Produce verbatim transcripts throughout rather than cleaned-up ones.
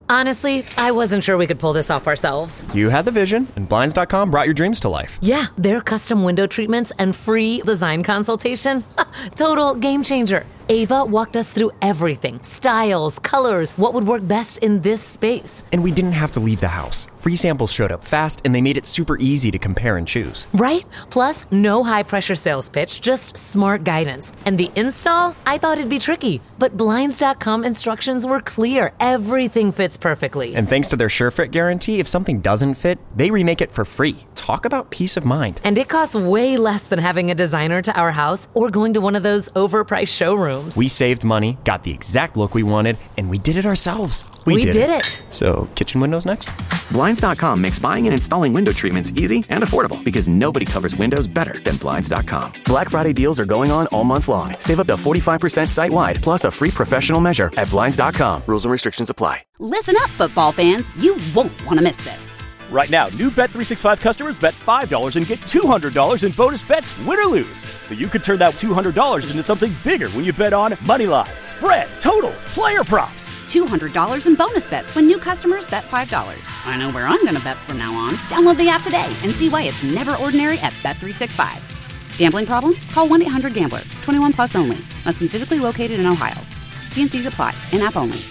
Honestly, I wasn't sure we could pull this off ourselves. You had the vision, and Blinds dot com brought your dreams to life. Yeah, their custom window treatments and free design consultation. Total game changer. Ava walked us through everything. Styles, colors, what would work best in this space. And we didn't have to leave the house. Free samples showed up fast, and they made it super easy to compare and choose. Right? Plus, no high-pressure sales pitch, just smart guidance. And the install? I thought it'd be tricky. But Blinds dot com instructions were clear. Everything fits perfectly. And thanks to their SureFit guarantee, if something doesn't fit, they remake it for free. Talk about peace of mind. And it costs way less than having a designer to our house or going to one of those overpriced showrooms. We saved money, got the exact look we wanted, and we did it ourselves. We, we did, did it. it. So, kitchen windows next? Blinds dot com makes buying and installing window treatments easy and affordable because nobody covers windows better than Blinds dot com. Black Friday deals are going on all month long. Save up to forty-five percent site-wide, plus a free professional measure at Blinds dot com. Rules and restrictions apply. Listen up, football fans. You won't want to miss this. Right now, new Bet three sixty-five customers bet five dollars and get two hundred dollars in bonus bets, win or lose. So you could turn that two hundred dollars into something bigger when you bet on money line, spread, totals, player props. two hundred dollars in bonus bets when new customers bet five dollars. I know where I'm going to bet from now on. Download the app today and see why it's never ordinary at Bet three sixty-five. Gambling problem? Call one eight hundred gambler. twenty-one plus only. Must be physically located in Ohio. T and C's apply. In-app only.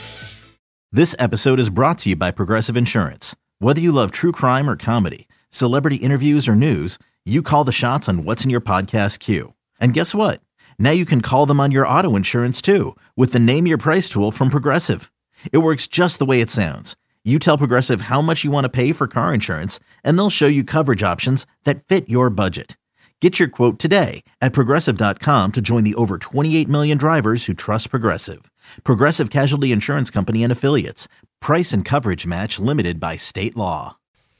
This episode is brought to you by Progressive Insurance. Whether you love true crime or comedy, celebrity interviews or news, you call the shots on what's in your podcast queue. And guess what? Now you can call them on your auto insurance too with the Name Your Price tool from Progressive. It works just the way it sounds. You tell Progressive how much you want to pay for car insurance, and they'll show you coverage options that fit your budget. Get your quote today at Progressive dot com to join the over twenty-eight million drivers who trust Progressive. Progressive Casualty Insurance Company and Affiliates. Price and coverage match limited by state law.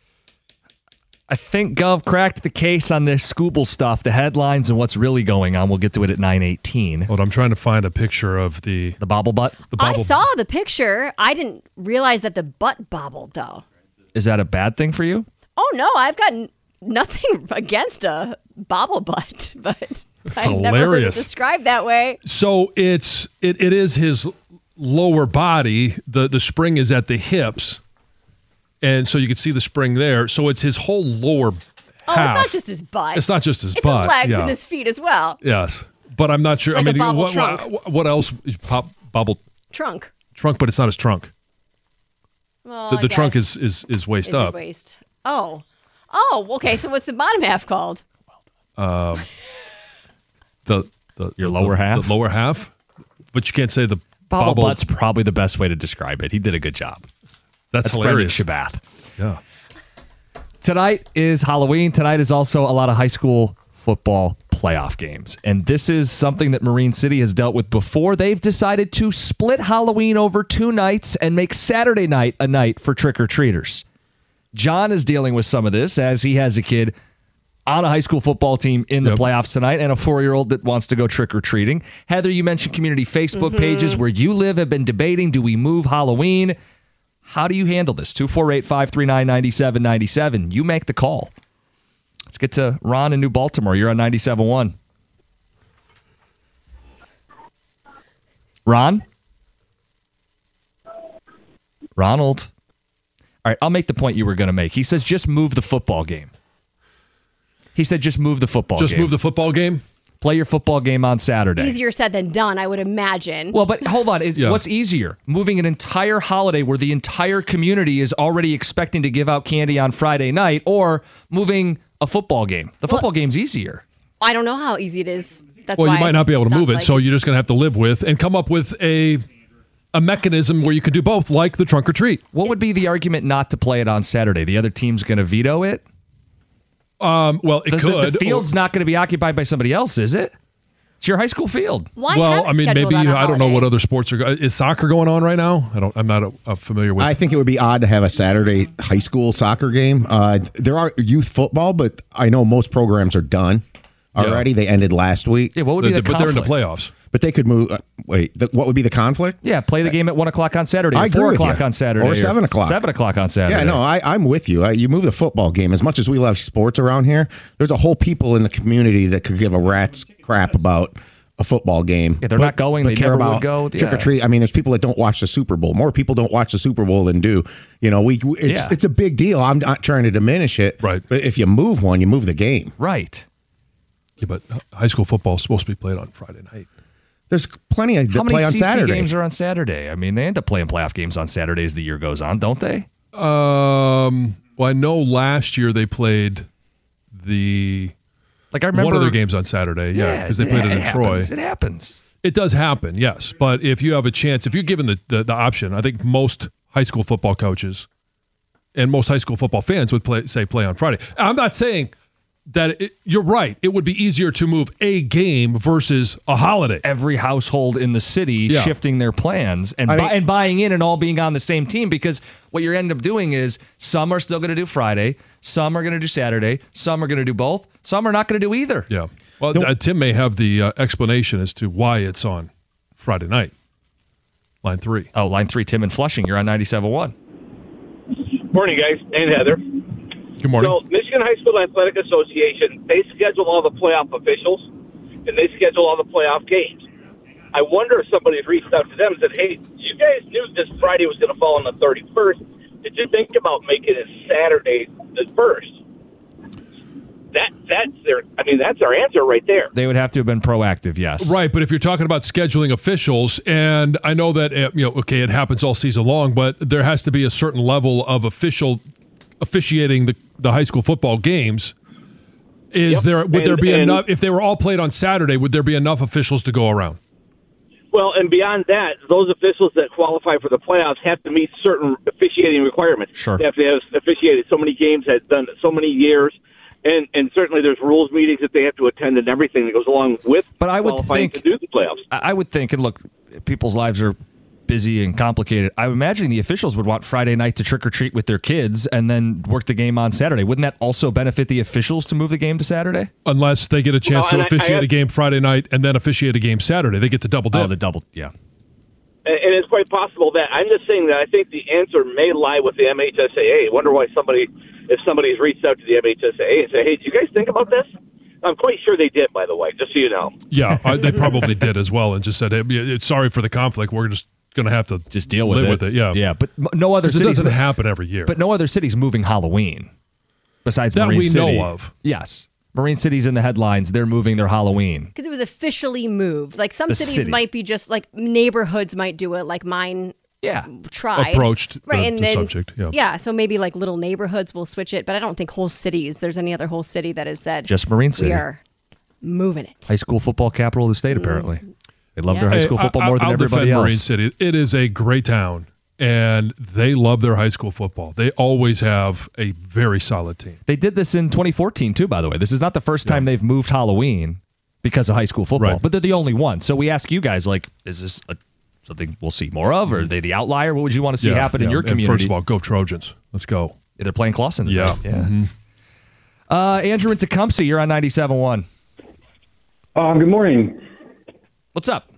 I think Gov cracked the case on this Scooble stuff, the headlines and what's really going on. We'll get to it at nine eighteen. Hold on, I'm trying to find a picture of the... The bobble butt? The bobble I saw the picture. I didn't realize that the butt bobbled, though. Is that a bad thing for you? Oh, no. I've got n- nothing against a bobble butt, but I hilarious. never heard it described that way. So it's it, it is his lower body. The, the spring is at the hips. And so you can see the spring there. So it's his whole lower Oh, half. it's not just his butt. It's not just his it's butt. It's his legs yeah. and his feet as well. Yes. But I'm not sure. It's like I mean, a bobble what, trunk. what, what else? Pop, bobble Trunk. trunk, but it's not his trunk. Well, the I the trunk guess. is, is, is waist Is up. it waist? Oh. Oh, okay. So what's the bottom half called? Um, the, the Your the, lower the, half? The lower half. But you can't say the Bobble, bobble. butt's probably the best way to describe it. He did a good job. That's, That's hilarious. Brendan Shabath. Yeah. Tonight is Halloween. Tonight is also a lot of high school football playoff games. And this is something that Marine City has dealt with before. They've decided to split Halloween over two nights and make Saturday night a night for trick-or-treaters. John is dealing with some of this as he has a kid on a high school football team in the Yep. playoffs tonight and a four-year-old that wants to go trick-or-treating. Heather, you mentioned community Facebook Mm-hmm. pages where you live have been debating, do we move Halloween? How do you handle this? two four eight, five three nine, nine seven nine seven. You make the call. Let's get to Ron in New Baltimore. You're on ninety-seven point one. Ron? Ronald? All right, I'll make the point you were going to make. He says just move the football game. He said just move the football Just game. move the football game? Play your football game on Saturday. Easier said than done, I would imagine. Well, but hold on. Is, Yeah. What's easier? Moving an entire holiday where the entire community is already expecting to give out candy on Friday night, or moving a football game? The football Well, game's easier. I don't know how easy it is. That's Well, why you might I not be able to stopped, move it, like- so you're just going to have to live with and come up with a a mechanism where you could do both, like the trunk or treat. What would be the argument not to play it on Saturday? The other team's going to veto it? Um, well, it The, the- could. the field's not going to be occupied by somebody else, is it? It's your high school field. Why well, have it I mean, scheduled maybe on a I don't know what holiday? other sports are. go- Is soccer going on right now? I don't. I'm not uh, familiar with. I think it would be odd to have a Saturday high school soccer game. Uh, there are youth football, but I know most programs are done already. Yeah. They ended last week. Yeah, what would be the but they're in the conflict? playoffs. But they could move. Uh, wait, the, what would be the conflict? Yeah, play the game at one o'clock on Saturday, or I agree four with o'clock you. on Saturday, Or seven o'clock. seven o'clock on Saturday. Yeah, no, I, I'm with you. Uh, you move the football game. As much as we love sports around here, there's a whole people in the community that could give a rat's crap about a football game. Yeah, they're but, not going. But They care never about would go. trick or Yeah. treat. I mean, there's people that don't watch the Super Bowl. More people don't watch the Super Bowl than do. You know, we it's Yeah. it's a big deal. I'm not trying to diminish it. Right. But if you move one, you move the game. Right. Yeah, but high school football is supposed to be played on Friday night. There's plenty of How that many play on C C Saturday. games are on Saturday? I mean, they end up playing playoff games on Saturday as the year goes on, don't they? Um. Well, I know last year they played the Like I remember one of their games on Saturday. Yeah, because they played it, it in happens. Troy. It happens. It does happen, yes. But if you have a chance, if you're given the, the, the option, I think most high school football coaches and most high school football fans would play, say play on Friday. I'm not saying that it, you're right. It would be easier to move a game versus a holiday. Every household in the city Yeah. shifting their plans and, I bu- mean- and buying in and all being on the same team, because what you end up doing is some are still going to do Friday, some are going to do Saturday, some are going to do both, some are not going to do either. Yeah. Well, uh, Tim may have the uh, explanation as to why it's on Friday night. Line three. Oh, line three, Tim in Flushing. You're on ninety-seven point one. Morning, guys, and Heather. Good morning. So, Michigan High School Athletic Association, they schedule all the playoff officials, and they schedule all the playoff games. I wonder if somebody's reached out to them and said, hey, you guys knew this Friday was going to fall on the thirty-first. Did you think about making it Saturday the first? That that's their. I mean, that's our answer right there. They would have to have been proactive, yes. Right, but if you're talking about scheduling officials, and I know that uh, you know, okay, it happens all season long, but there has to be a certain level of official officiating the, the high school football games. Is Yep. there would And- there be and- enough if they were all played on Saturday? Would there be enough officials to go around? Well, and beyond that, those officials that qualify for the playoffs have to meet certain officiating requirements. Sure. They have to have officiated so many games, had done so many years, and and certainly there's rules meetings that they have to attend and everything that goes along with But I would qualifying think- to do the playoffs. I I would think, and look, people's lives are busy and complicated. I would imagine the officials would want Friday night to trick or treat with their kids and then work the game on Saturday. Wouldn't that also benefit the officials to move the game to Saturday? Unless they get a chance Well, to and I- officiate I have- a game Friday night and then officiate a game Saturday, they get the double dip. Oh, the double, yeah. And, and it's quite possible that I'm just saying that I think the answer may lie with the M H S A A. I wonder why somebody, if somebody's reached out to the M H S A A and say, hey, do you guys think about this? I'm quite sure they did, by the way, just so you know. Yeah, I, they probably did as well, and just said, hey, it's sorry for the conflict. We're just going to have to Just deal with live it. with it. Yeah, Yeah, but m- no other 'Cause it cities. doesn't happen every year. But no other cities moving Halloween besides That Marine we know City. of. Yes. Marine City's in the headlines. They're moving their Halloween. Because it was officially moved. Like some The cities city. might be just like neighborhoods might do it, like mine Yeah. tried. Approached the- right, and the then, subject, yeah. so maybe like little neighborhoods will switch it, but I don't think whole cities, there's any other whole city that has said Just Marine City. we are moving it. High school football capital of the state, apparently. They love Yeah. their high Hey, school football I- more than I'll everybody defend else. Marine City. It is a great town, and they love their high school football. They always have a very solid team. They did this in twenty fourteen, too, by the way. This is not the first time they've moved Halloween because of high school football, Right. but they're the only one. So we ask you guys, like, is this a, something we'll see more of? Or are they the outlier? What would you want to see Yeah, happen in yeah. your And community? first of all, go Trojans. Let's go. They're playing Clawson today. Yeah. yeah. Mhm. Uh, Andrew in Tecumseh, you're on ninety-seven point one. Uh, good morning. What's up?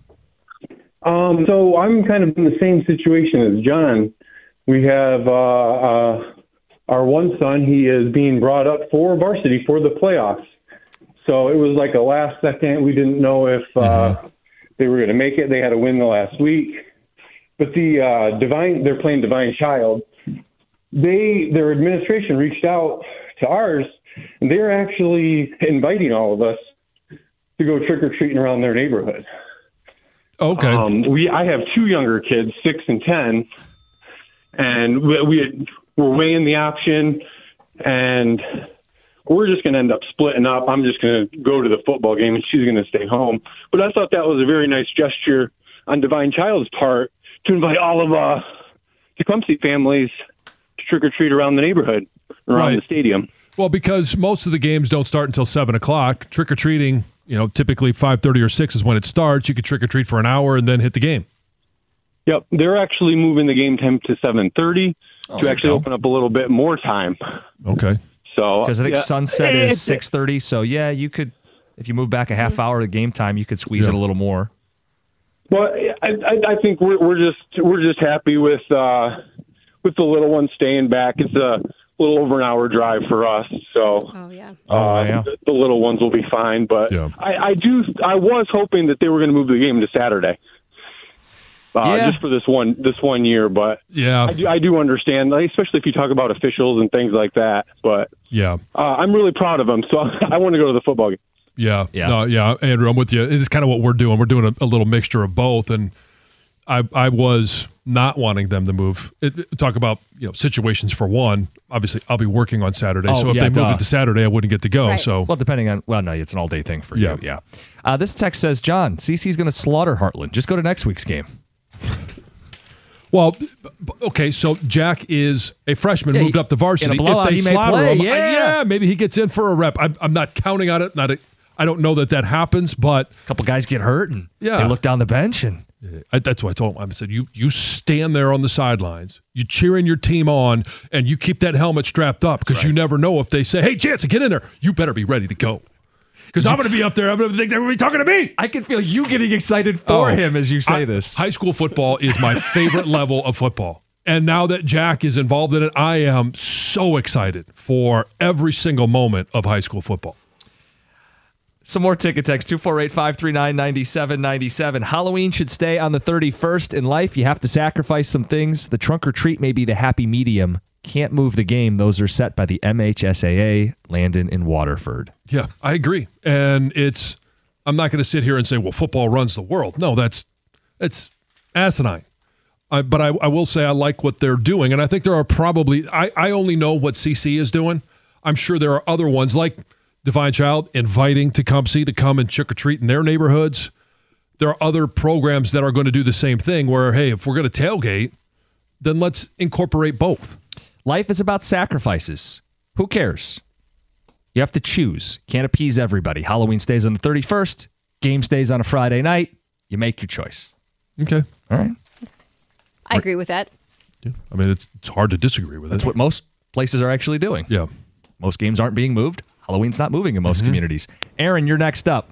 Um, so I'm kind of in the same situation as John. We have uh, uh, our one son. He is being brought up for varsity for the playoffs. So it was like a last second. We didn't know if uh, Mm-hmm. they were going to make it. They had a win the last week. But the uh, Divine, they're playing Divine Child. They, their administration reached out to ours, and they're actually inviting all of us to go trick or treating around their neighborhood. Okay. Um, we I have two younger kids, six and ten, and we, we had, we're weighing the option, and we're just going to end up splitting up. I'm just going to go to the football game, and she's going to stay home. But I thought that was a very nice gesture on Divine Child's part to invite all of uh, Tecumseh families to trick or treat around the neighborhood, around Right. the stadium. Well, because most of the games don't start until seven o'clock. Trick or treating, you know, typically five thirty or six is when it starts. You could trick or treat for an hour and then hit the game. Yep, they're actually moving the game time to seven thirty Oh, to there you actually go. open up a little bit more time. Okay. So Because I think yeah. sunset It's- is six thirty. So, yeah, you could, if you move back a half hour of game time, you could squeeze Yeah. it a little more. Well, I, I, I think we're we're just we're just happy with uh, with the little one staying back. It's a little over an hour drive for us. So, oh yeah, uh, Oh, yeah. The, the little ones will be fine. But Yeah. I, I do. I was hoping that they were going to move the game to Saturday. Uh, Yeah. Just for this one, this one year, but Yeah. I do, I do understand, like, especially if you talk about officials and things like that. But Yeah. uh, I'm really proud of them, so I want to go to the football game. Yeah, Yeah. no, yeah, Andrew, I'm with you. It's kind of what we're doing. We're doing a, a little mixture of both, and I, I was not wanting them to move. It, it- talk about you know situations for one. Obviously, I'll be working on Saturday, Oh, so if yeah, they moved duh. it to Saturday, I wouldn't get to go. Right. So Well, depending on, well, no, it's an all-day thing for Yeah. you. Yeah. Uh, this text says, John, C C's going to slaughter Heartland. Just go to next week's game. Well, b- b- okay, so Jack is a freshman, Yeah, moved he- up to varsity. in a blowout, if they he may slaughter play, him, I- yeah. yeah, maybe he gets in for a rep. I'm, I'm not counting on it. Not a, I don't know that that happens, but A couple guys get hurt, and Yeah. they look down the bench, and I, that's what I told him. I said, you you stand there on the sidelines, you cheering your team on, and you keep that helmet strapped up because you never know if they say, hey, Jansen, get in there. You better be ready to go. Because I'm going to be up there. I'm going to think they're going to be talking to me. I can feel you getting excited for Oh, him as you say I- this. High school football is my favorite level of football. And now that Jack is involved in it, I am so excited for every single moment of high school football. Some more ticket text, two four eight, five three nine, nine seven nine seven. Halloween should stay on the thirty-first. In life, you have to sacrifice some things. The trunk or treat may be the happy medium. Can't move the game. Those are set by the M H S A A, Landon and Waterford. Yeah, I agree. And it's, I'm not going to sit here and say, well, football runs the world. No, that's, it's asinine. I, but I, I will say I like what they're doing. And I think there are probably, I, I only know what C C is doing. I'm sure there are other ones like Divine Child inviting Tecumseh to come and trick-or-treat in their neighborhoods. There are other programs that are going to do the same thing where, hey, if we're going to tailgate, then let's incorporate both. Life is about sacrifices. Who cares? You have to choose. Can't appease everybody. Halloween stays on the thirty-first. Game stays on a Friday night. You make your choice. Okay. All right. I agree with that. Yeah. I mean, it's, it's hard to disagree with That's it. what most places are actually doing. Yeah. Most games aren't being moved. Halloween's not moving in most Mm-hmm. communities. Aaron, you're next up.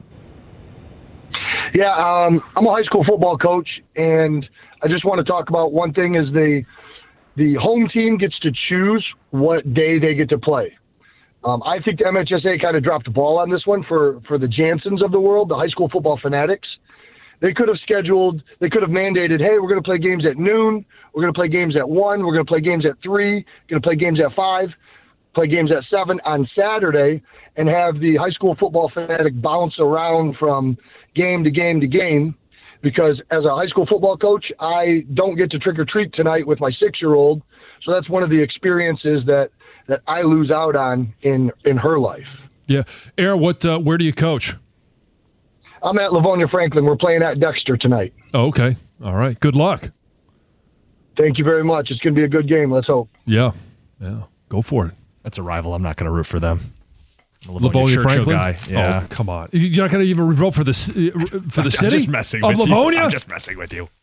Yeah, um, I'm a high school football coach, and I just want to talk about one thing: is the the home team gets to choose what day they get to play. Um, I think the M H S A kind of dropped the ball on this one for for the Jansens of the world, the high school football fanatics. They could have scheduled, they could have mandated, hey, we're going to play games at noon, we're going to play games at one, we're going to play games at three, going to play games at five, play games at seven on Saturday, and have the high school football fanatic bounce around from game to game to game. Because as a high school football coach, I don't get to trick or treat tonight with my six-year-old. So that's one of the experiences that, that I lose out on in, in her life. Yeah. Aaron, what, uh, where do you coach? I'm at Livonia Franklin. We're playing at Dexter tonight. Oh, okay. All right. Good luck. Thank you very much. It's going to be a good game. Let's hope. Yeah. Yeah. Go for it. That's a rival. I'm not going to root for them. I'm a Livonia Livonia Churchill Franklin guy. Yeah. Oh, come on. You're not going to even vote for the ci- for the I'm city? just messing of with Livonia? you. I'm just messing with you.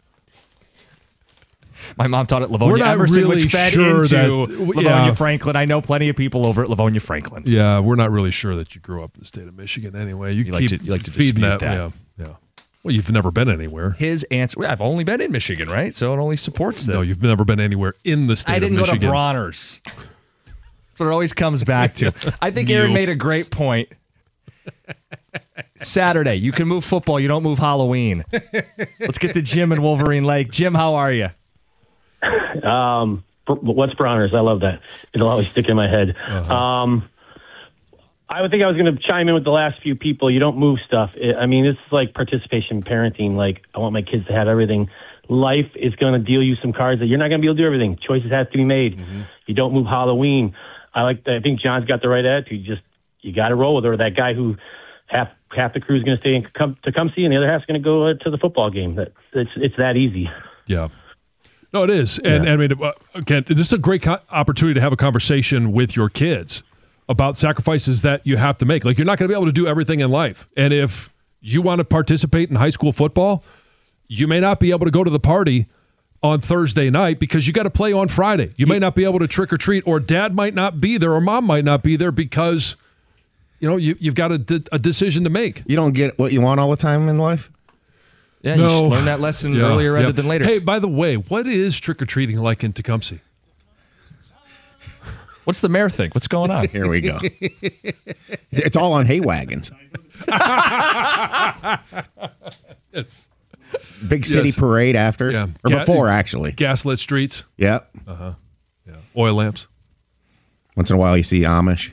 My mom taught at Livonia We're not Emerson, really which fed sure into that- Livonia yeah. Franklin. I know plenty of people over at Livonia Franklin. Yeah, we're not really sure that you grew up in the state of Michigan anyway. You, You like keep to- you like to feeding dispute that. that. Yeah, yeah. Well, you've never been anywhere. His answer, well, I've only been in Michigan, right? So it only supports them. No, you've never been anywhere in the state I didn't of go to Michigan. Bronner's. That's what it always comes back to. I think You. Aaron made a great point. Saturday, you can move football, you don't move Halloween. Let's get to Jim in Wolverine Lake. Jim, how are you? Um, what's Bronner's? I love that. It'll always stick in my head. Uh-huh. Um, I would think I was going to chime in with the last few people. You don't move stuff. I I mean, it's like participation parenting. Like, I want my kids to have everything. Life is going to deal you some cards that you're not going to be able to do everything. Choices have to be made. Mm-hmm. You don't move Halloween. I like. I think John's got the right attitude. You just you got to roll with her. That guy who half half the crew's going to stay in come to come see, and the other half's going to go uh, to the football game. That it's it's that easy. Yeah. No, it is. And, and I mean, uh, again, this is a great co- opportunity to have a conversation with your kids about sacrifices that you have to make. Like, you're not going to be able to do everything in life. And if you want to participate in high school football, you may not be able to go to the party on Thursday night because you got to play on Friday. You may not be able to trick or treat, or dad might not be there, or mom might not be there because, you know, you, you've got a, de- a decision to make. You don't get what you want all the time in life? Yeah, you should learn that lesson Yeah, earlier rather yeah. than later. Hey, by the way, what is trick-or-treating like in Tecumseh? What's the mayor think? What's going on? Here we go. It's all on hay wagons. It's big city yes. parade after yeah. or Ga- before actually. Gaslit streets. Yep. Uh-huh. Yeah. Oil lamps. Once in a while you see Amish.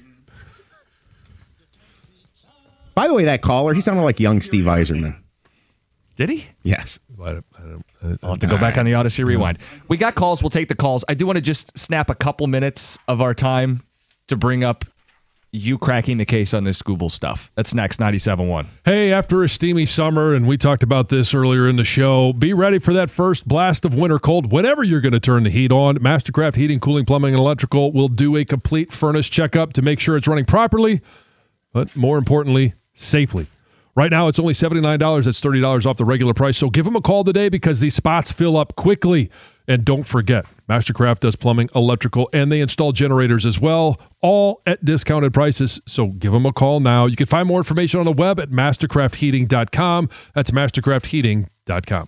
By the way, that caller, he sounded like young Steve Eiserman. Did he? Yes. I don't, I don't, I don't, I'll have to go back on the Odyssey Rewind. We got calls. We'll take the calls. I do want to just snap a couple minutes of our time to bring up you cracking the case on this Scooble stuff. That's next, ninety-seven point one. Hey, after a steamy summer, and we talked about this earlier in the show, be ready for that first blast of winter cold whenever you're going to turn the heat on. Mastercraft Heating, Cooling, Plumbing, and Electrical will do a complete furnace checkup to make sure it's running properly, but more importantly, safely. Right now, it's only seventy-nine dollars. That's thirty dollars off the regular price. So give them a call today because these spots fill up quickly. And don't forget, Mastercraft does plumbing, electrical, and they install generators as well, all at discounted prices. So give them a call now. You can find more information on the web at mastercraft heating dot com. That's mastercraft heating dot com.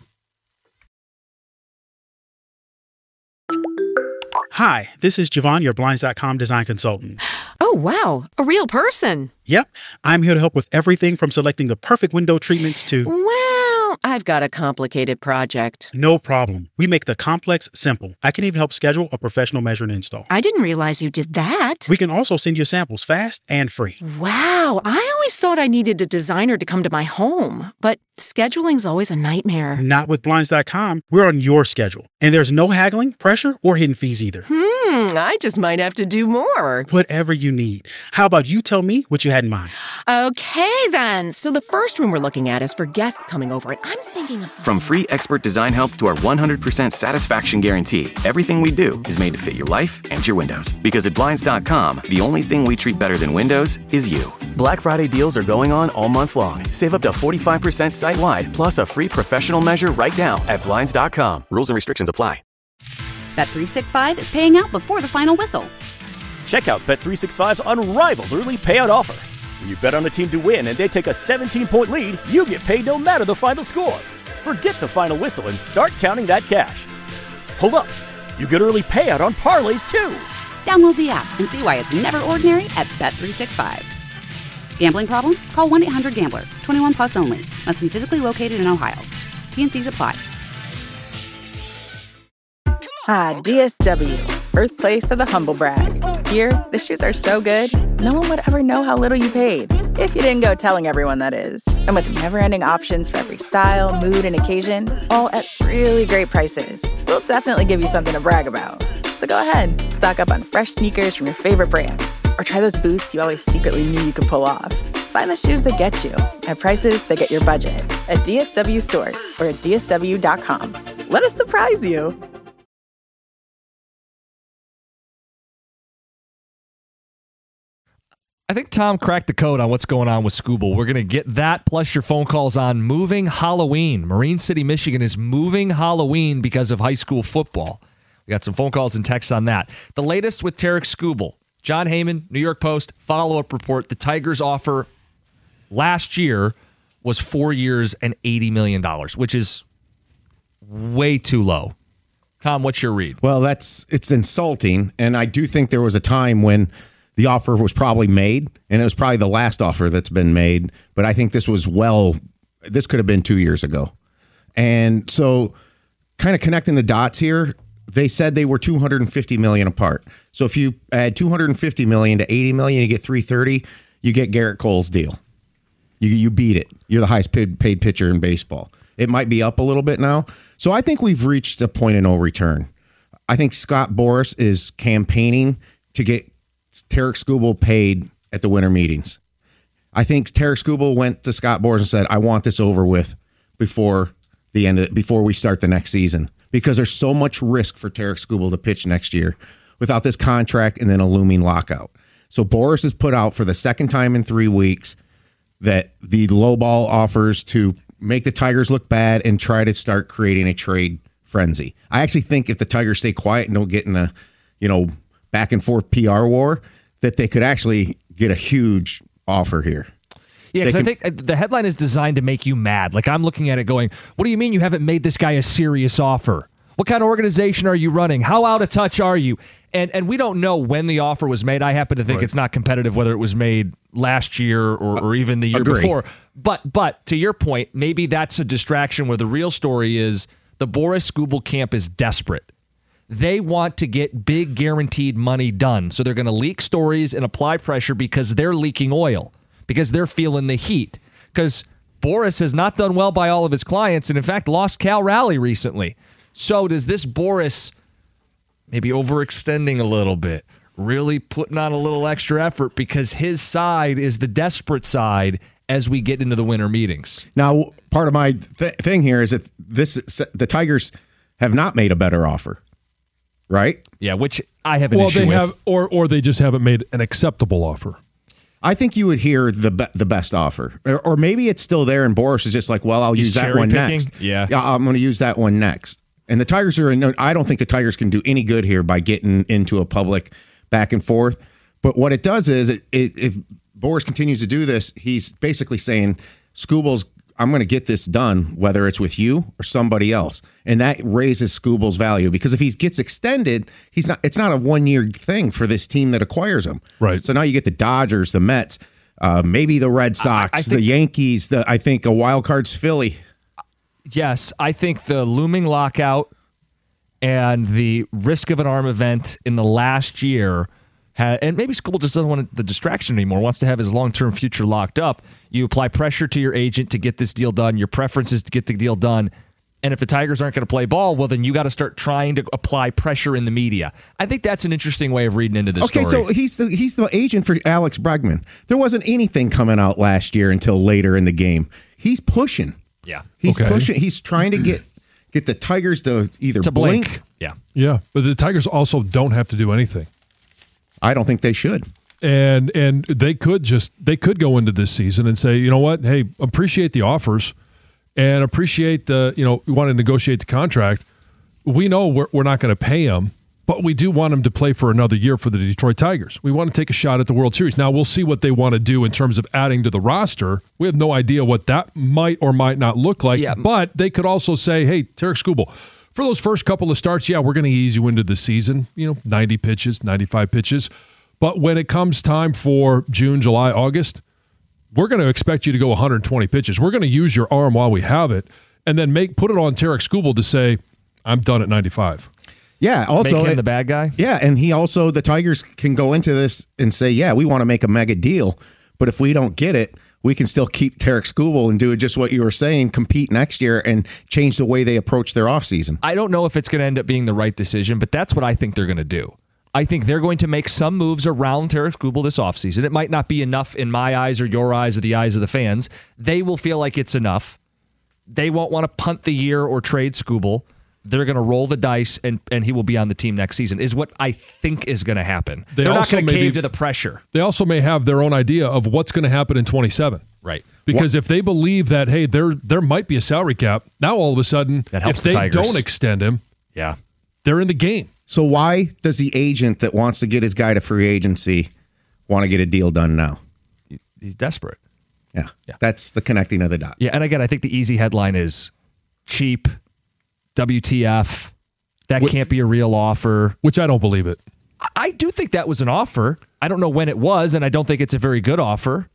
Hi, this is Javon, your Blinds dot com design consultant. Oh, wow. A real person. Yep. I'm here to help with everything from selecting the perfect window treatments to... Well, I've got a complicated project. No problem. We make the complex simple. I can even help schedule a professional measure and install. I didn't realize you did that. We can also send you samples fast and free. Wow. I always thought I needed a designer to come to my home, but scheduling's always a nightmare. Not with Blinds dot com. We're on your schedule. And there's no haggling, pressure, or hidden fees either. Hmm, I just might have to do more. Whatever you need. How about you tell me what you had in mind? Okay, then. So the first room we're looking at is for guests coming over, and I'm thinking of... From free expert design help to our one hundred percent satisfaction guarantee, everything we do is made to fit your life and your windows. Because at Blinds dot com, the only thing we treat better than windows is you. Black Friday deals are going on all month long. Save up to forty-five percent site-wide, plus a free professional measure right now at Blinds dot com. Rules and restrictions apply. Bet three sixty-five is paying out before the final whistle. Check out Bet three sixty-five's unrivaled early payout offer. When you bet on a team to win and they take a seventeen-point lead, you get paid no matter the final score. Forget the final whistle and start counting that cash. Hold up. You get early payout on parlays, too. Download the app and see why it's never ordinary at Bet three sixty-five. Gambling problem? Call one eight hundred gambler. twenty-one plus only. Must be physically located in Ohio. T N Cs apply. Ah, D S W, birthplace of the humble brag. Here, the shoes are so good, no one would ever know how little you paid. If you didn't go telling everyone, that is. And with never-ending options for every style, mood, and occasion, all at really great prices, we'll definitely give you something to brag about. So go ahead, stock up on fresh sneakers from your favorite brands, or try those boots you always secretly knew you could pull off. Find the shoes that get you at prices that get your budget at D S W stores or at D S W dot com. Let us surprise you. I think Tom cracked the code on what's going on with Scooble. We're going to get that plus your phone calls on moving Halloween. Marine City, Michigan is moving Halloween because of high school football. We got some phone calls and texts on that. The latest with Tarek Scooble. John Heyman, New York Post, follow-up report. The Tigers' offer last year was four years and eighty million dollars, which is way too low. Tom, what's your read? Well, that's it's insulting, and I do think there was a time when the offer was probably made, and it was probably the last offer that's been made. But I think this was well, this could have been two years ago. And so kind of connecting the dots here, they said they were two hundred fifty million dollars apart. So if you add two hundred fifty million dollars to eighty million dollars, you get three hundred thirty million dollars, you get Garrett Cole's deal. You, you beat it. You're the highest paid, paid pitcher in baseball. It might be up a little bit now. So I think we've reached a point of no return. I think Scott Boras is campaigning to get Tarek Scooble paid at the winter meetings. I think Tarek Scooble went to Scott Boras and said, I want this over with before the end of it, before we start the next season, because there's so much risk for Tarek Scooble to pitch next year without this contract and then a looming lockout. So Boras has put out for the second time in three weeks that the lowball offers to make the Tigers look bad and try to start creating a trade frenzy. I actually think if the Tigers stay quiet and don't get in a, you know, back and forth P R war, that they could actually get a huge offer here. Yeah, because I think the headline is designed to make you mad. Like, I'm looking at it going, what do you mean you haven't made this guy a serious offer? What kind of organization are you running? How out of touch are you? And and we don't know when the offer was made. I happen to think Right. it's not competitive whether it was made last year or, or even the year Agree. before. But but to your point, maybe that's a distraction where the real story is the Boris Skubal camp is desperate. They want to get big guaranteed money done. So they're going to leak stories and apply pressure because they're leaking oil, because they're feeling the heat. Because Boris has not done well by all of his clients and, in fact, lost Cal Raleigh recently. So does this Boris maybe overextending a little bit, really putting on a little extra effort because his side is the desperate side as we get into the winter meetings? Now, part of my th- thing here is that this the Tigers have not made a better offer, right? Yeah, which I have an well, issue they with. have, or or they just haven't made an acceptable offer. I think you would hear the be- the best offer, or, or maybe it's still there, and Boris is just like, well, I'll He's use that cherry one picking? next. Yeah. yeah, I'm going to use that one next. And the Tigers are in. I don't think the Tigers can do any good here by getting into a public back and forth. But what it does is, it, it, if Boris continues to do this, he's basically saying, Skubal's, I'm going to get this done, whether it's with you or somebody else. And that raises Skubal's value, because if he gets extended, he's not. It's not a one year thing for this team that acquires him. Right. So now you get the Dodgers, the Mets, uh, maybe the Red Sox, I- I think- the Yankees. The I think a wild card's Philly. Yes, I think the looming lockout and the risk of an arm event in the last year, ha- and maybe Skubal just doesn't want the distraction anymore, wants to have his long-term future locked up. You apply pressure to your agent to get this deal done. Your preference is to get the deal done. And if the Tigers aren't going to play ball, well, then you got to start trying to apply pressure in the media. I think that's an interesting way of reading into this Okay, story. so he's the he's the agent for Alex Bregman. There wasn't anything coming out last year until later in the game. He's pushing. Yeah. He's Okay. pushing. He's trying to get get the Tigers to either To blink. blink. Yeah. Yeah, but the Tigers also don't have to do anything. I don't think they should. And and they could just they could go into this season and say, you know what, hey, appreciate the offers and appreciate the, you know, we want to negotiate the contract. We know we're, we're not going to pay him, but we do want him to play for another year for the Detroit Tigers. We want to take a shot at the World Series. Now, we'll see what they want to do in terms of adding to the roster. We have no idea what that might or might not look like, Yeah. but they could also say, hey, Tarek Skubal, for those first couple of starts, yeah, we're going to ease you into the season, you know, ninety pitches, ninety-five pitches. But when it comes time for June, July, August, we're going to expect you to go one hundred twenty pitches. We're going to use your arm while we have it, and then make put it on Tarek Skubal to say, I'm done at ninety-five. Yeah. Also, Make him it- the bad guy? Yeah, and he also the Tigers can go into this and say, yeah, we want to make a mega deal, but if we don't get it, we can still keep Tarek Skubal and do just what you were saying, compete next year and change the way they approach their offseason. I don't know if it's going to end up being the right decision, but that's what I think they're going to do. I think they're going to make some moves around Tarek Skubal this offseason. It might not be enough in my eyes or your eyes or the eyes of the fans. They will feel like it's enough. They won't want to punt the year or trade Skubal. They're going to roll the dice, and, and he will be on the team next season, is what I think is going to happen. They They're not also going to maybe- cave to the pressure. They also may have their own idea of what's going to happen in twenty-seven. Right. Because if they believe that, hey, there there might be a salary cap, now all of a sudden, That helps if the they Tigers. don't extend him, Yeah. they're in the game. So why does the agent that wants to get his guy to free agency want to get a deal done now? He's desperate. Yeah. That's the connecting of the dots. Yeah, and again, I think the easy headline is cheap, W T F, that Wh- can't be a real offer. Which I don't believe it. I do think that was an offer. I don't know when it was, and I don't think it's a very good offer.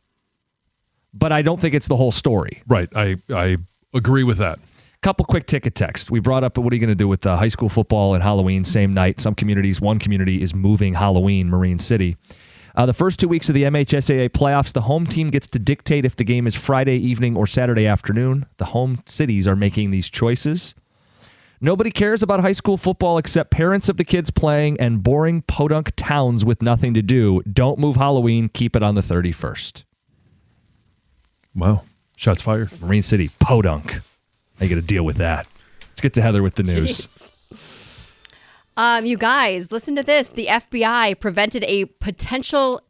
But I don't think it's the whole story. Right. I, I agree with that. Couple quick ticket texts. We brought up, what are you going to do with uh, high school football and Halloween same night? Some communities, one community is moving Halloween, Marine City. Uh, the first two weeks of the M H S A A playoffs, the home team gets to dictate if the game is Friday evening or Saturday afternoon. The home cities are making these choices. Nobody cares about high school football except parents of the kids playing and boring podunk towns with nothing to do. Don't move Halloween. Keep it on the thirty-first. Wow. Shots fired. Marine City, podunk. How you going to deal with that? Let's get to Heather with the news. Jeez. Um, you guys, listen to this. The F B I prevented a potential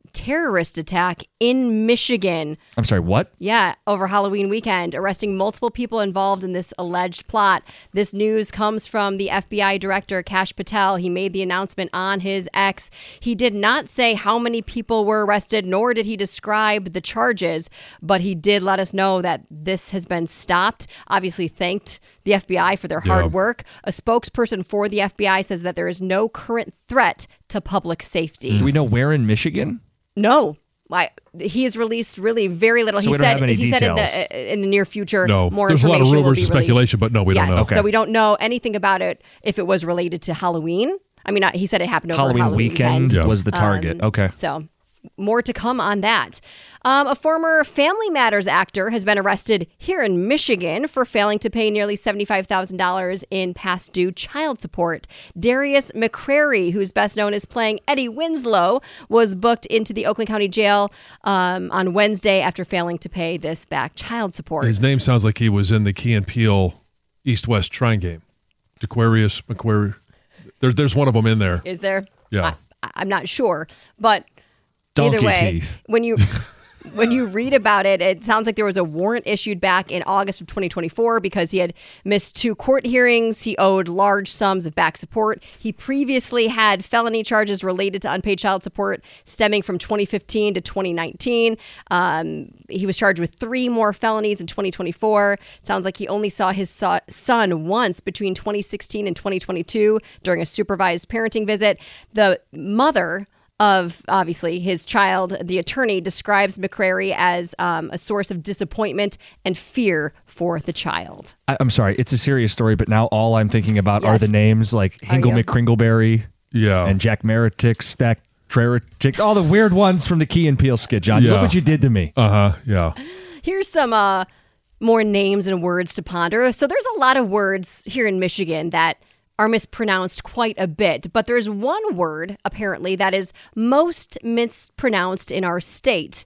terrorist attack in Michigan. I'm sorry, what? Yeah, over Halloween weekend, arresting multiple people involved in this alleged plot. This news comes from the F B I director, Kash Patel. He made the announcement on his X. He did not say how many people were arrested, nor did he describe the charges, but he did let us know that this has been stopped. Obviously thanked the F B I for their hard Yeah. work. A spokesperson for the F B I says that there is no current threat to public safety. Do we know where in Michigan? No. I, he has released really very little. So he we don't said have any he said in details. the in the near future No. more There's a lot of information will rumors be and released. speculation, but no, we don't yes. know. Okay. So we don't know anything about it if it was related to Halloween. I mean, he said it happened over Halloween, Halloween weekend weekend. was the target. Um, okay. So more to come on that. Um, a former Family Matters actor has been arrested here in Michigan for failing to pay nearly seventy-five thousand dollars in past due child support. Darius McCrary, who's best known as playing Eddie Winslow, was booked into the Oakland County Jail um, on Wednesday after failing to pay this back child support. His name sounds like he was in the Key and Peele East-West Trine game. DeQuarius, McQuarrie. There, there's one of them in there. Is there? Yeah. I, I'm not sure, but Donkey either way, teeth. when you when you read about it, it sounds like there was a warrant issued back in August of twenty twenty-four because he had missed two court hearings. He owed large sums of back support. He previously had felony charges related to unpaid child support stemming from twenty fifteen to twenty nineteen. Um, he was charged with three more felonies in twenty twenty-four. Sounds like he only saw his so- son once between twenty sixteen and twenty twenty-two during a supervised parenting visit. The mother of, obviously, his child, the attorney, describes McCrary as um, a source of disappointment and fear for the child. I, I'm sorry, it's a serious story, but now all I'm thinking about are Yes. the names like Hingle you? McCringleberry Yeah. and Jack Meritix, Stack Treritic, all the weird ones from the Key and Peele skit, John. Yeah. Look what you did to me. Uh-huh, yeah. Here's some uh, more names and words to ponder. So there's a lot of words here in Michigan that are mispronounced quite a bit, but there's one word, apparently, that is most mispronounced in our state,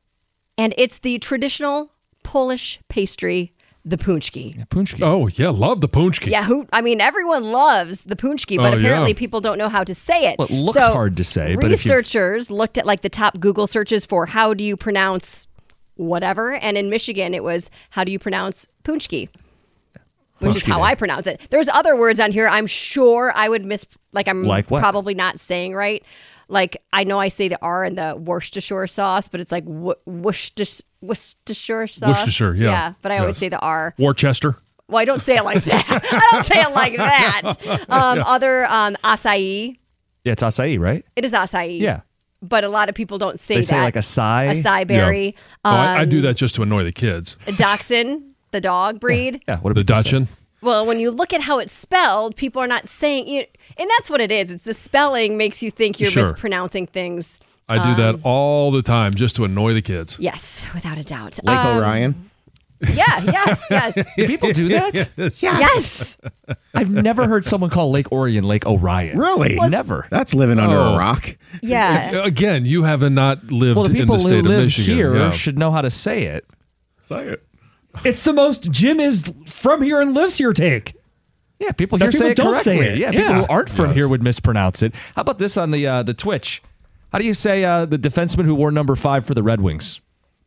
and it's the traditional Polish pastry, the punchki. Punchki. Oh, yeah, love the punchki. Yeah, who? I mean, everyone loves the punchki, but Oh, apparently yeah. people don't know how to say it. Well, it looks So hard to say, but if you- researchers looked at like the top Google searches for how do you pronounce whatever, and in Michigan it was how do you pronounce punchki, which is Punchki how day. I pronounce it. There's other words on here I'm sure I would miss, like I'm Like what? probably not saying right. Like I know I say the R in the Worcestershire sauce, but it's like wo- Worcestershire, Worcestershire sauce. Worcestershire, yeah. Yeah, but I always Yes. say the R. Worcester. Well, I don't say it like that. I don't say it like that. Um, Yes. Other um, acai. Yeah, it's acai, right? It is acai. Yeah. But a lot of people don't say They that. say like acai. Acai berry. Yeah. Oh, I, I do Um, that just to annoy the kids. Dachshund, the dog breed. Yeah, what do The people say? Dachshund. Well, when you look at how it's spelled, people are not saying it. And that's what it is. It's the spelling makes you think you're Sure. mispronouncing things. I do Um, that all the time just to annoy the kids. Yes, without a doubt. Lake Um, Orion. Yeah, yes, yes. Do people do that? Yes. I've never heard someone call Lake Orion Lake Orion. Really? Well, it's- Never. That's living under Oh. a rock. Yeah. Again, you have not lived Well, the in people the who state of live Michigan. here Yeah. should know how to say it. Say it. It's the most Jim is from here and lives here take. Yeah, people That here say people it don't say correctly. it. Yeah, people Yeah. who aren't from Yes. here would mispronounce it. How about this on the uh, the Twitch? How do you say uh, the defenseman who wore number five for the Red Wings?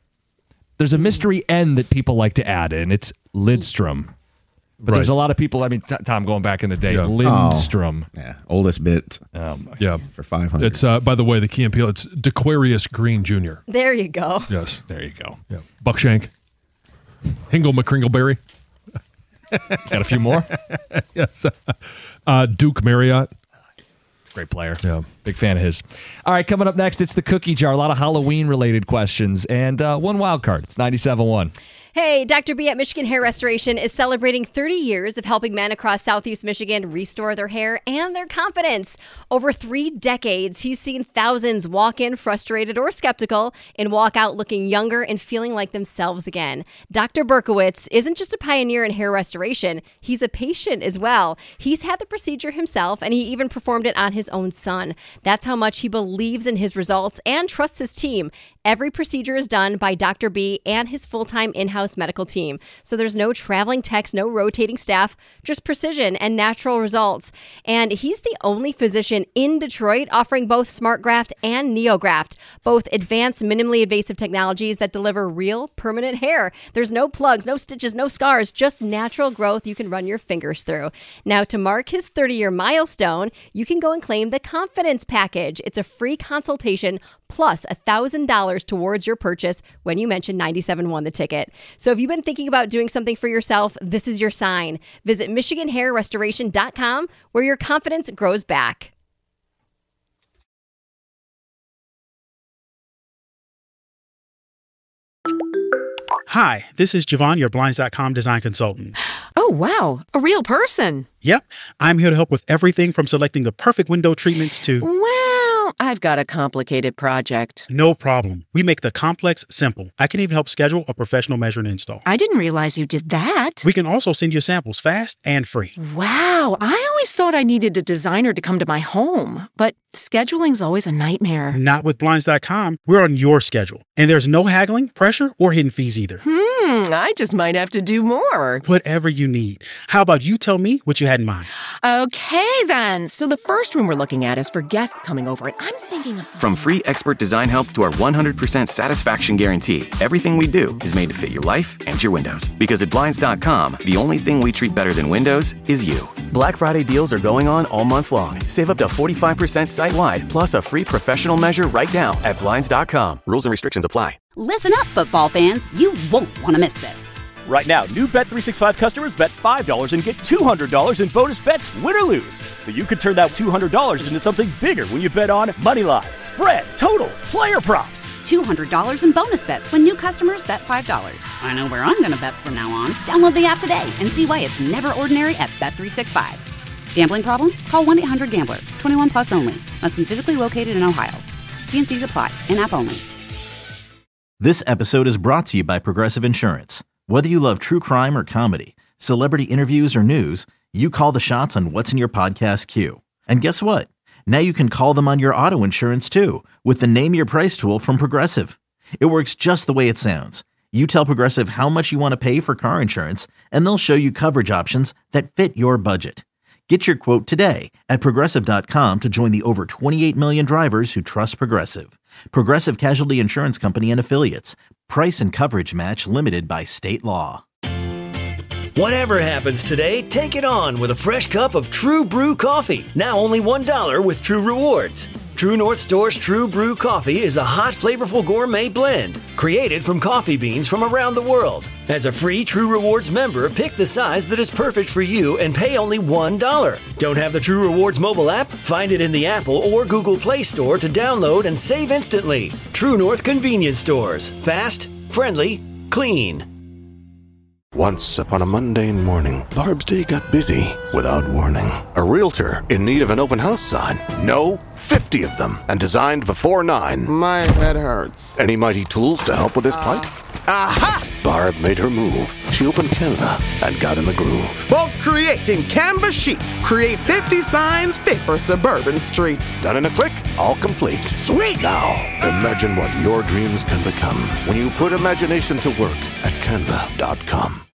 There's a mystery N that people like to add in. It's Lidstrom. But there's Right. a lot of people, I mean, t- Tom, going back in the day, Yeah. Lindstrom. Yeah, oldest bit Oh, my. Yeah. for five hundred. It's, uh, by the way, the Key and Peele, it's DeQuarius Green Junior There you go. Yes. There you go. Yeah. Buckshank. Hingle McCringleberry. Got a few more? Yes. Uh, Duke Marriott. Great player. Yeah. Big fan of his. All right, coming up next, it's the cookie jar. A lot of Halloween-related questions. And uh, one wild card. It's ninety-seven point one. Hey, Doctor B at Michigan Hair Restoration is celebrating thirty years of helping men across Southeast Michigan restore their hair and their confidence. Over three decades, he's seen thousands walk in frustrated or skeptical and walk out looking younger and feeling like themselves again. Doctor Berkowitz isn't just a pioneer in hair restoration, he's a patient as well. He's had the procedure himself, and he even performed it on his own son. That's how much he believes in his results and trusts his team. Every procedure is done by Doctor B and his full-time in-house in-house medical team. So there's no traveling techs, no rotating staff, just precision and natural results. And he's the only physician in Detroit offering both SmartGraft and NeoGraft, both advanced minimally invasive technologies that deliver real permanent hair. There's no plugs, no stitches, no scars, just natural growth you can run your fingers through. Now, to mark his thirty-year milestone, you can go and claim the Confidence Package. It's a free consultation plus one thousand dollars towards your purchase when you mention ninety-seven point one the ticket. So if you've been thinking about doing something for yourself, this is your sign. Visit Michigan Hair Restoration dot com where your confidence grows back. Hi, this is Javon, your Blinds dot com design consultant. Oh, wow. A real person. Yep, I'm here to help with everything from selecting the perfect window treatments to... Well, I've got a complicated project. No problem. We make the complex simple. I can even help schedule a professional measure and install. I didn't realize you did that. We can also send you samples fast and free. Wow, I always thought I needed a designer to come to my home, but scheduling's always a nightmare. Not with Blinds dot com. We're on your schedule, and there's no haggling, pressure, or hidden fees either. Hmm, I just might have to do more. Whatever you need. How about you tell me what you had in mind? Okay, then. So the first room we're looking at is for guests coming over, and I'm thinking of something. From free expert design help to our one hundred percent satisfaction guarantee, everything we do is made to fit your life and your windows. Because at Blinds dot com, the only thing we treat better than windows is you. Black Friday deals are going on all month long. Save up to forty-five percent site-wide, plus a free professional measure right now at Blinds dot com. Rules and restrictions apply. Listen up, football fans. You won't want to miss this. Right now, new Bet three sixty-five customers bet five dollars and get two hundred dollars in bonus bets, win or lose. So you could turn that two hundred dollars into something bigger when you bet on money line, spread, totals, player props. two hundred dollars in bonus bets when new customers bet five dollars. I know where I'm going to bet from now on. Download the app today and see why it's never ordinary at Bet three sixty-five. Gambling problem? Call one eight hundred gambler. twenty-one plus only. Must be physically located in Ohio. T and C's apply. In-app only. This episode is brought to you by Progressive Insurance. Whether you love true crime or comedy, celebrity interviews or news, you call the shots on what's in your podcast queue. And guess what? Now you can call them on your auto insurance too with the Name Your Price tool from Progressive. It works just the way it sounds. You tell Progressive how much you want to pay for car insurance, and they'll show you coverage options that fit your budget. Get your quote today at Progressive dot com to join the over twenty-eight million drivers who trust Progressive. Progressive Casualty Insurance Company and Affiliates. Price and coverage match limited by state law. Whatever happens today, take it on with a fresh cup of True Brew coffee. Now only one dollar with True Rewards. True North Store's True Brew coffee is a hot, flavorful gourmet blend created from coffee beans from around the world. As a free True Rewards member, pick the size that is perfect for you and pay only one dollar. Don't have the True Rewards mobile app? Find it in the Apple or Google Play Store to download and save instantly. True North Convenience Stores. Fast, friendly, clean. Once upon a mundane morning, Barb's day got busy without warning. A realtor in need of an open house sign. No, fifty of them, and designed before nine. My head hurts. Any mighty tools to help with this plight? Aha! Barb made her move. She opened Canva and got in the groove. Bulk creating Canva sheets. Create fifty signs fit for suburban streets. Done in a click, all complete. Sweet! Now, imagine what your dreams can become when you put imagination to work at Canva dot com.